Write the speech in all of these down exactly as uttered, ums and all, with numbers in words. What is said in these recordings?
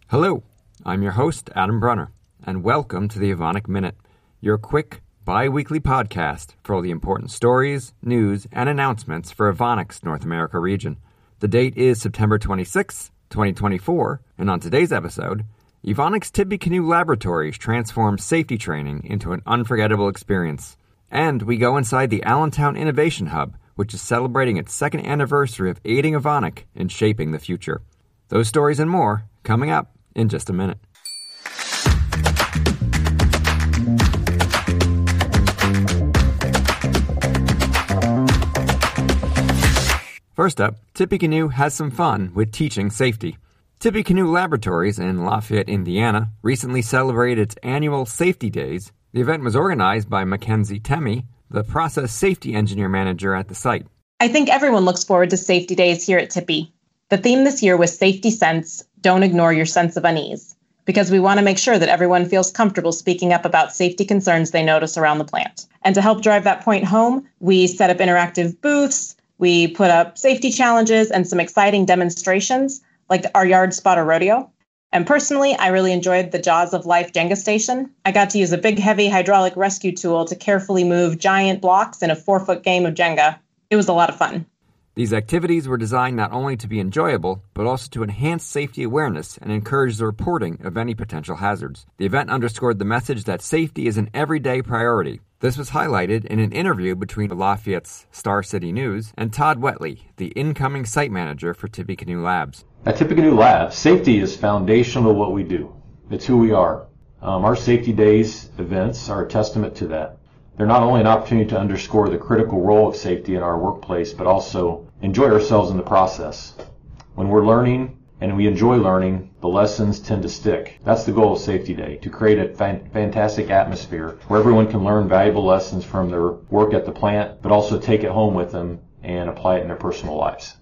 Hello, I'm your host, Adam Brunner, and welcome to the Evonik Minute, your quick, bi-weekly podcast for all the important stories, news, and announcements for Evonik's North America region. The date is September twenty-sixth, twenty twenty-four, and on today's episode, Evonik's Tippecanoe Laboratories transforms safety training into an unforgettable experience. And we go inside the Allentown Innovation Hub, which is celebrating its second anniversary of aiding Evonik in shaping the future. Those stories and more coming up in just a minute. First up, Tippecanoe has some fun with teaching safety. Tippecanoe Laboratories in Lafayette, Indiana, recently celebrated its annual Safety Days. The event was organized by Mackenzie Temme, the process safety engineer manager at the site. I think everyone looks forward to Safety Days here at Tippy. The theme this year was Safety Sense, Don't Ignore Your Sense of Unease, because we want to make sure that everyone feels comfortable speaking up about safety concerns they notice around the plant. And to help drive that point home, we set up interactive booths, we put up safety challenges and some exciting demonstrations, like our Yard Spotter Rodeo. And personally, I really enjoyed the Jaws of Life Jenga station. I got to use a big, heavy hydraulic rescue tool to carefully move giant blocks in a four-foot game of Jenga. It was a lot of fun. These activities were designed not only to be enjoyable, but also to enhance safety awareness and encourage the reporting of any potential hazards. The event underscored the message that safety is an everyday priority. This was highlighted in an interview between Lafayette's Star City News and Todd Wetley, the incoming site manager for Tippecanoe Labs. At Tippecanoe Labs, safety is foundational to what we do. It's who we are. Um, our Safety Days events are a testament to that. They're not only an opportunity to underscore the critical role of safety in our workplace, but also enjoy ourselves in the process. When we're learning and we enjoy learning, the lessons tend to stick. That's the goal of Safety Day, to create a fan- fantastic atmosphere where everyone can learn valuable lessons from their work at the plant, but also take it home with them and apply it in their personal lives.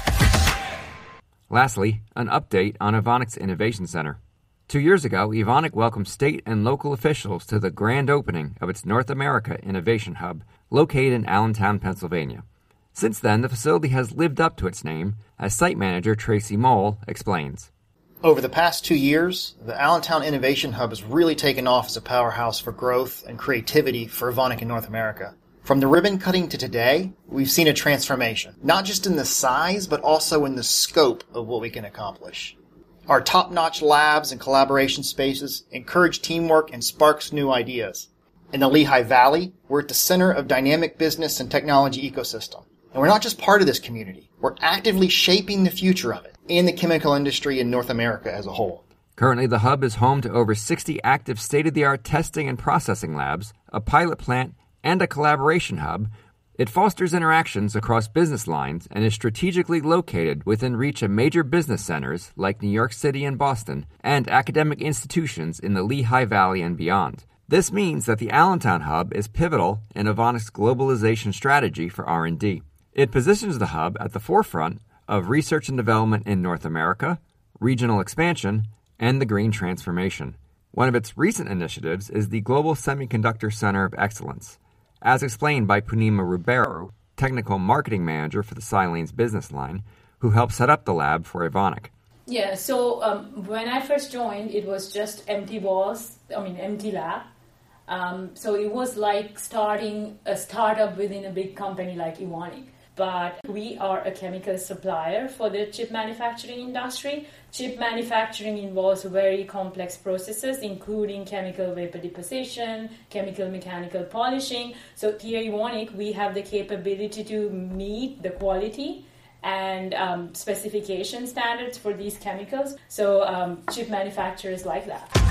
Lastly, an update on Evonik's Innovation Center. Two years ago, Evonik welcomed state and local officials to the grand opening of its North America Innovation Hub, located in Allentown, Pennsylvania. Since then, the facility has lived up to its name, as site manager Tracy Mole explains. Over the past two years, the Allentown Innovation Hub has really taken off as a powerhouse for growth and creativity for Evonik in North America. From the ribbon cutting to today, we've seen a transformation, not just in the size, but also in the scope of what we can accomplish. Our top-notch labs and collaboration spaces encourage teamwork and sparks new ideas. In the Lehigh Valley, we're at the center of dynamic business and technology ecosystem. And we're not just part of this community, we're actively shaping the future of it and the chemical industry in North America as a whole. Currently, the hub is home to over sixty active state-of-the-art testing and processing labs, a pilot plant, and a collaboration hub. It fosters interactions across business lines and is strategically located within reach of major business centers like New York City and Boston and academic institutions in the Lehigh Valley and beyond. This means that the Allentown Hub is pivotal in Evonik's globalization strategy for R and D. It positions the hub at the forefront of research and development in North America, regional expansion, and the green transformation. One of its recent initiatives is the Global Semiconductor Center of Excellence, as explained by Punima Ribeiro, technical marketing manager for the Silenes business line, who helped set up the lab for Evonik. Yeah, so um, when I first joined, it was just empty walls, I mean, empty lab. Um, so it was like starting a startup within a big company like Evonik. But we are a chemical supplier for the chip manufacturing industry. Chip manufacturing involves very complex processes, including chemical vapor deposition, chemical mechanical polishing. So here at Evonik, we have the capability to meet the quality and um, specification standards for these chemicals. So um, chip manufacturers like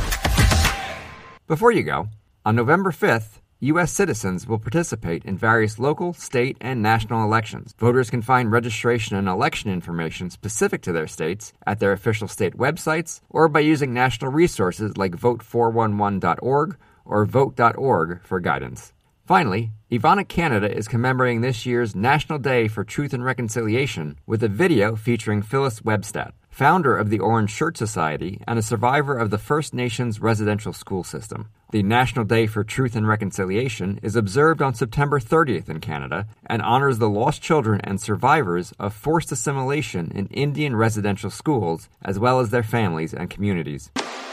that. Before you go, on November fifth, U S citizens will participate in various local, state, and national elections. Voters can find registration and election information specific to their states at their official state websites or by using national resources like vote four one one dot org or vote dot org for guidance. Finally, Evonik Canada is commemorating this year's National Day for Truth and Reconciliation with a video featuring Phyllis Webstat. founder of the Orange Shirt Society, and a survivor of the First Nations residential school system. The National Day for Truth and Reconciliation is observed on September thirtieth in Canada and honors the lost children and survivors of forced assimilation in Indian residential schools, as well as their families and communities.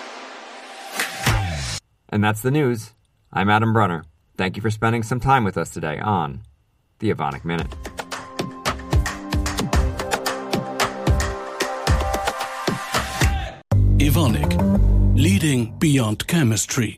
And that's the news. I'm Adam Brunner. Thank you for spending some time with us today on the Evonik Minute. Evonik, leading beyond chemistry.